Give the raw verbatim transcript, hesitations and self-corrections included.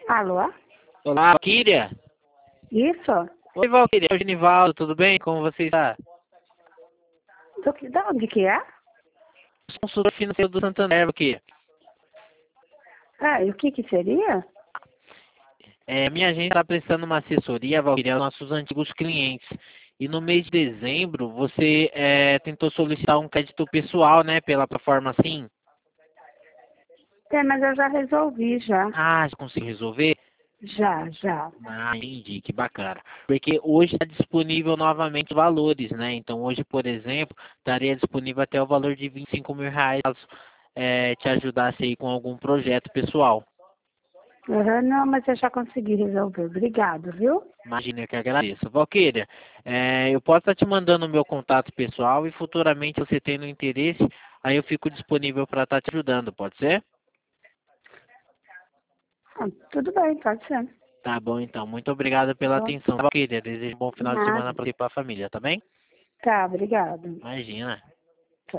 Alô? Olá, Valquíria. Isso? Oi, Valquíria. É o Genivaldo, tudo bem? Como você está? Do que, da onde que é? Sou consultor financeiro do Santander, Valquíria. Ah, e o que que seria? É, minha agência está prestando uma assessoria, Valquíria, aos nossos antigos clientes. E no mês de dezembro, você é, tentou solicitar um crédito pessoal, né, pela plataforma Sim. É, mas eu já resolvi, já. Ah, você conseguiu resolver? Já, já. Ah, entendi, que bacana. Porque hoje está disponível novamente os valores, né? Então hoje, por exemplo, estaria disponível até o valor de vinte e cinco mil reais, caso é, te ajudasse aí com algum projeto pessoal. Uhum, não, mas eu já consegui resolver. Obrigado, viu? Imagina que agradeço. Valquíria, é, eu posso estar te mandando o meu contato pessoal e futuramente você tendo interesse, aí eu fico disponível para estar te ajudando, pode ser? Ah, tudo bem, pode ser. Tá bom, então. Muito obrigado pela Bom, atenção, Valquíria. Desejo um bom final de semana nada. para você e para a família, tá bem? Tá, obrigado. Imagina.